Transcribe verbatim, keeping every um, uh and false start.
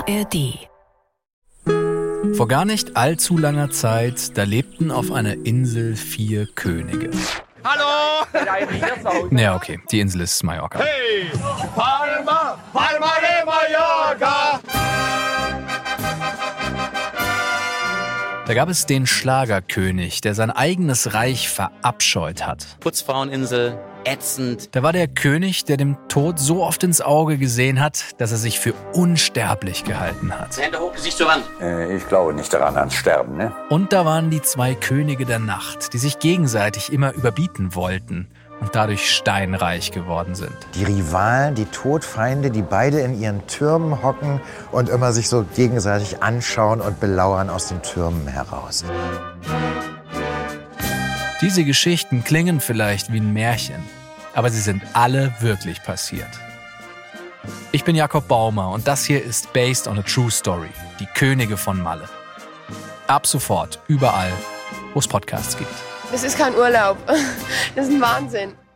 R D. Vor gar nicht allzu langer Zeit, da lebten auf einer Insel vier Könige. Hallo! Ja, okay, die Insel ist Mallorca. Hey! Palma! Palma de Mallorca! Da gab es den Schlagerkönig, der sein eigenes Reich verabscheut hat. Putzfraueninsel, ätzend. Da war der König, der dem Tod so oft ins Auge gesehen hat, dass er sich für unsterblich gehalten hat. Hände hoch, Gesicht zur Wand. Äh, ich glaube nicht daran ans Sterben, ne? Und da waren die zwei Könige der Nacht, die sich gegenseitig immer überbieten wollten und dadurch steinreich geworden sind. Die Rivalen, die Todfeinde, die beide in ihren Türmen hocken und immer sich so gegenseitig anschauen und belauern aus den Türmen heraus. Diese Geschichten klingen vielleicht wie ein Märchen, aber sie sind alle wirklich passiert. Ich bin Jakob Baumer und das hier ist Based on a True Story, die Könige von Malle. Ab sofort überall, wo es Podcasts gibt. Das ist kein Urlaub. Das ist ein Wahnsinn.